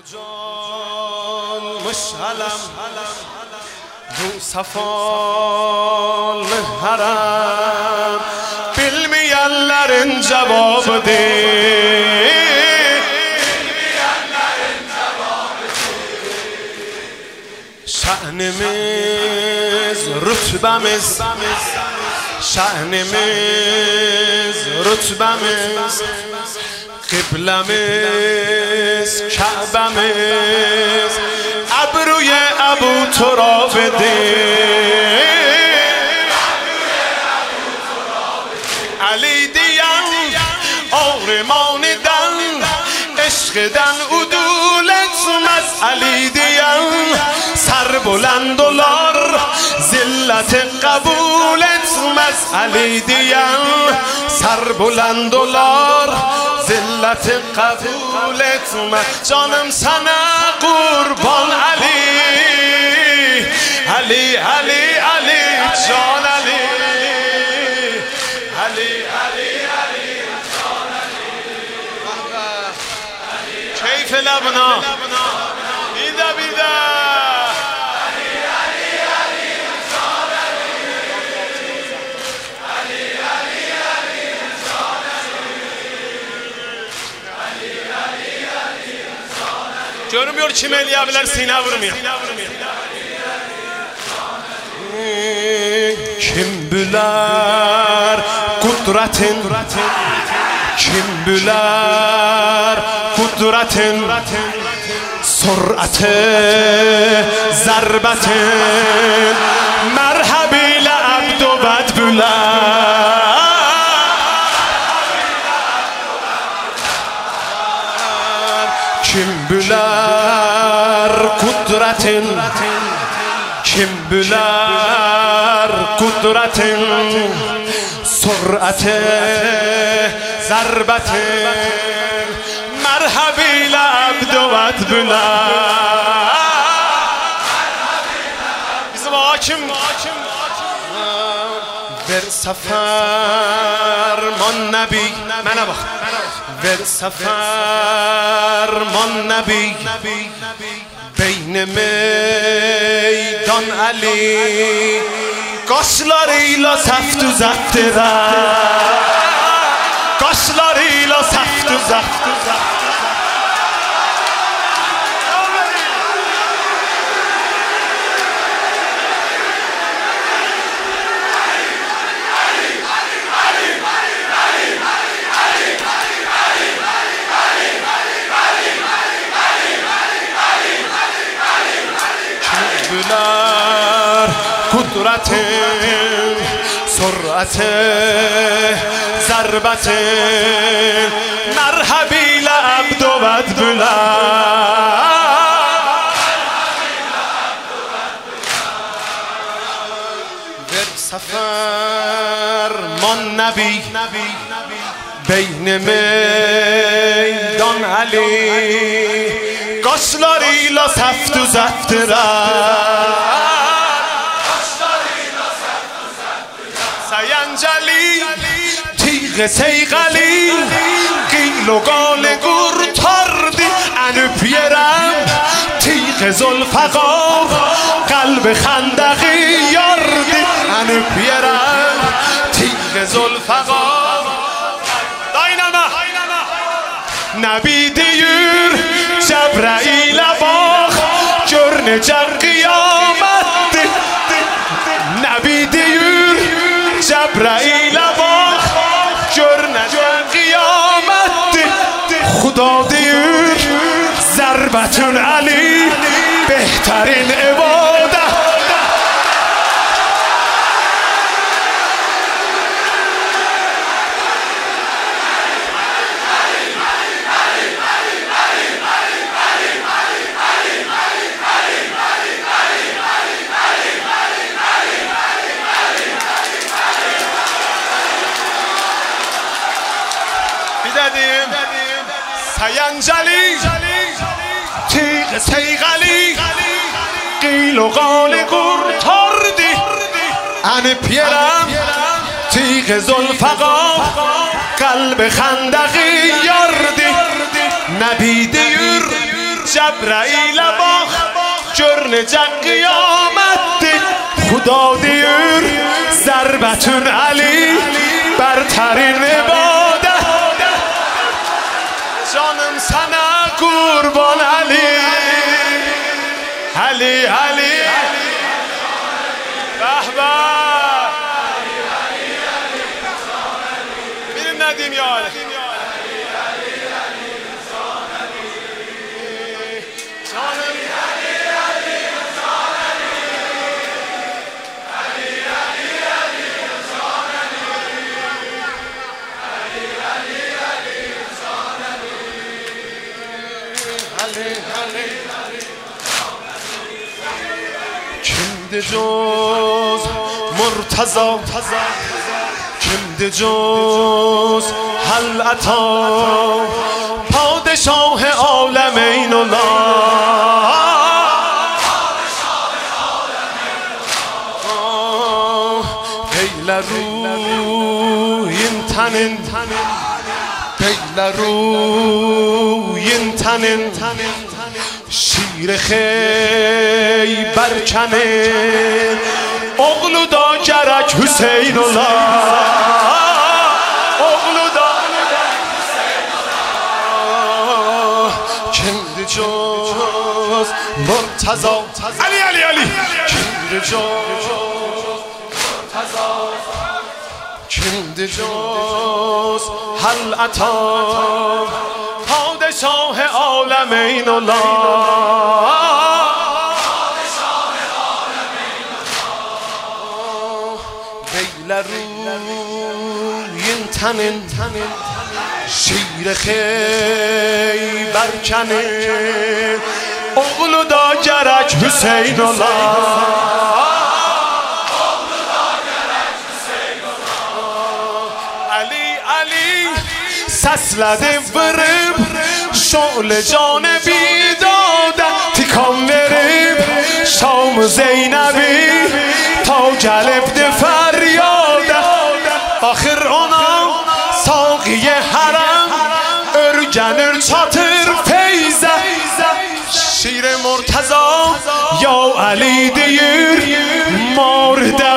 جان مشعلم رو صفال حرم bilmeyenlerin cevabı değil. Şehnimiz, rütbemiz, şehnimiz, rütbemiz, kıblemiz, Ka'bemiz, ebruy Ebu Turab'dir. Ali diyen, ağrımaniden, eşkiden udul etmez. Ali diyen, ser buland olar, zilleti kabul etmez. Ali diyen, ser buland olar, zilleti kabul etmez. Canım sana kurban Ali, Ali, Ali, Ali, can Ali, Ali, Ali, Ali, can Ali. Keyf lebna, bida bida. Ali, Ali, Ali, can Ali, Ali, Ali, Ali, can Ali, Ali, Ali, Ali, can Ali. Görmüyor kim elleyebilir, sine vurmuyor. Kim bilir kudretin, kim bilir kudretin, sürati zarbetin, merhabiyle abdu bed bilir. Kim bilir kudretin, kim bilir kudretin, sürati zarbetin, merhabiyle abdu bed bilir. Bizim hakim ver sefer man nebi, bana bak, ver sefer man nebi, beyn meydan Ali, kaşlarıyla seftu zeftirer, kaşlarıyla seftu zeftirer. kudretin, sürati zarbetin, merhabiyle abdu bed bilir. Ver sefer man nebi, beyn meydan Ali, kaşlarıyla seftu zeftirer. Sayancali, tیغ سیغلی, قیل و قال گرتاردی, انو پیرم تیغ زلفقار, قلب خندقی یاردی, انو پیرم تیغ زلفقار. داینما نبی دیور جبرائیل باخ, جرن جر قیامت نبی دیور جبرائیل باخ, جرن جر قیامت خدا دیور ضربتون علی بهترین عبادت. سینجلی تیغ سیغلی, قیل و قال گرتاردی, ان پیرم تیغ زلفقار, قلب خندقی یاردی. نبی دیور جبرائیل باخ جرنجه قیامت دی خدا دیر ضربتون علی برترین عباده جانم سنه قربان علی علی علی بهبه میریم ندیم یا علی kimdi juz Murtaza kimdi juz hal ata padişah alemeyn ola beyleruyin tanin beyleruyin tanin شیر خیبر کنه اغلو دا گرک حسین الله اغلو دا کند جز مرتضا علی علی علی کند جز مرتضا کند جز هل عطا پادشاه عالمین الله بیلروین تنین شیر خیبر کنه اغلو دا گرک حسین الله علی علی سسلده ورب شعل جان بیداده تکان ورب شام زینبی تا گلبد فریاده آخر آنم ساقی حرم ارگنر چاتر فیزه شیر مرتضا یا علی دیر مارده